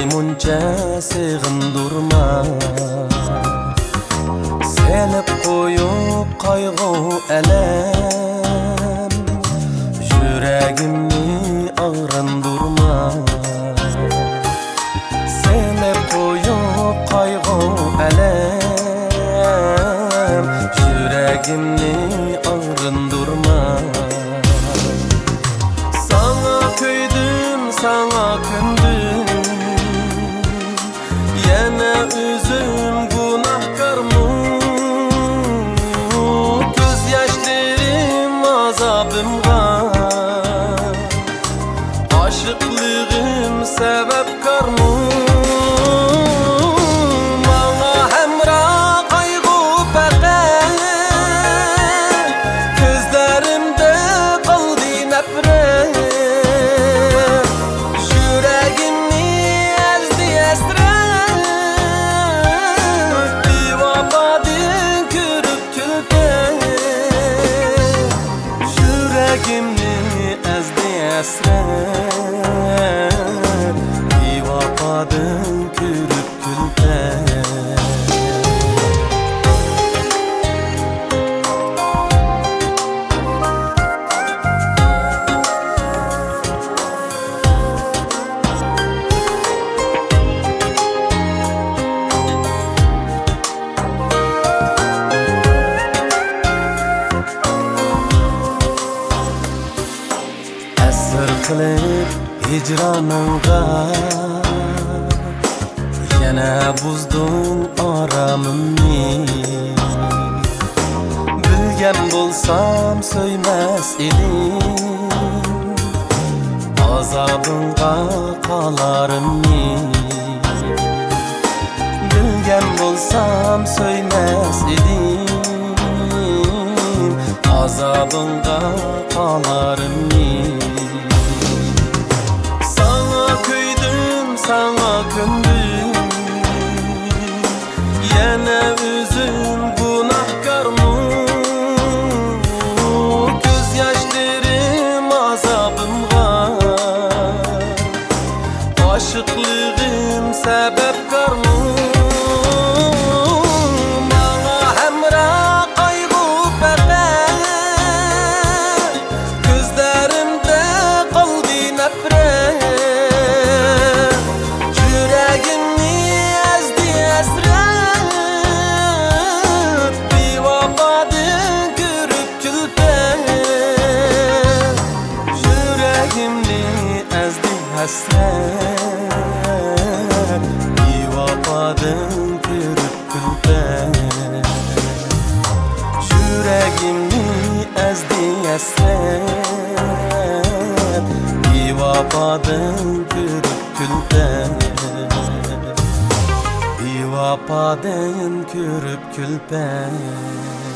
muncha sig'indurma, selib qo'yib qayg'u alam, yuragimni og'rindurma. Selib qo'yib qayg'u alam, yuragimni og'rindurma. Sana köydim, sana kündüm, yana özüm günahkarmı. Göz yaşlarım azabımga, aşıklığım sebepkarmı. Bana hemra kaygı pekat, gözlerimde kaldı nefret. Yüreğimni ezdi esret, bir vafadın kürüp külpen. Yüreğimni ezdi esret, bir vafadın kürüp külpen. Asır qilib hicranınga, yana buzdun aramımni. Bilgan bo'lsam söymäs edim, azabınga qalarimni. Bilgan bo'lsam söymäs edim, azabınga qalarimni. Sana kıydım, sana kündüm, yana özüm günahkarmı. Göz yaşlarım azabımga, aşıklığım sebepkarmı. Bana hemra kaygı pekat, gözlerimde kaldı nefret. Yüreğimni ezdi esret, bir vafadın kürüp külpen. Yüreğimni ezdi hasret, bir vafadın kürüp külpen. Yüreğimni ezdi hasret, bir vafadın kürüp külpen. Bir vafadın kürüp külpen.